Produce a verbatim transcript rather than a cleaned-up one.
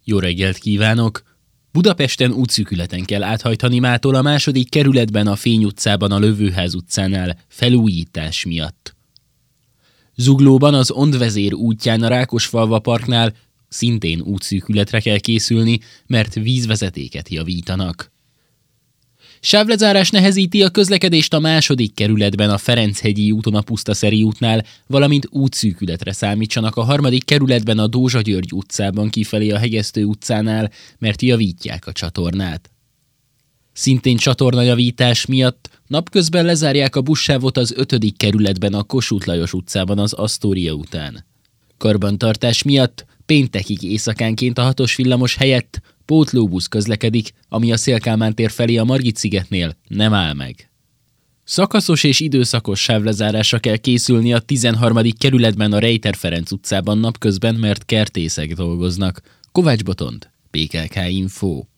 Jó reggelt kívánok! Budapesten útszűkületen kell áthajtani mától a második kerületben a Fény utcában a Lövőház utcánál felújítás miatt. Zuglóban az Ondvezér útján a Rákosfalva parknál szintén útszűkületre kell készülni, mert vízvezetéket javítanak. Sávlezárás nehezíti a közlekedést a második kerületben a Ferenchegyi úton a Pusztaszeri útnál, valamint útszűkületre számítsanak a harmadik kerületben a Dózsa György utcában kifelé a Hegesztő utcánál, mert javítják a csatornát. Szintén csatornajavítás miatt napközben lezárják a buszsávot az ötödik kerületben a Kossuth Lajos utcában az Asztória után. Karbantartás miatt péntekig éjszakánként a hatos villamos helyett pótlóbusz közlekedik, ami a Széll-Kálmán tér felé a Margit-szigetnél nem áll meg. Szakaszos és időszakos sávlezárásra kell készülni a tizenharmadik kerületben a Rejter Ferenc utcában napközben, mert kertészek dolgoznak. Kovács Botond, pé ká ká Info.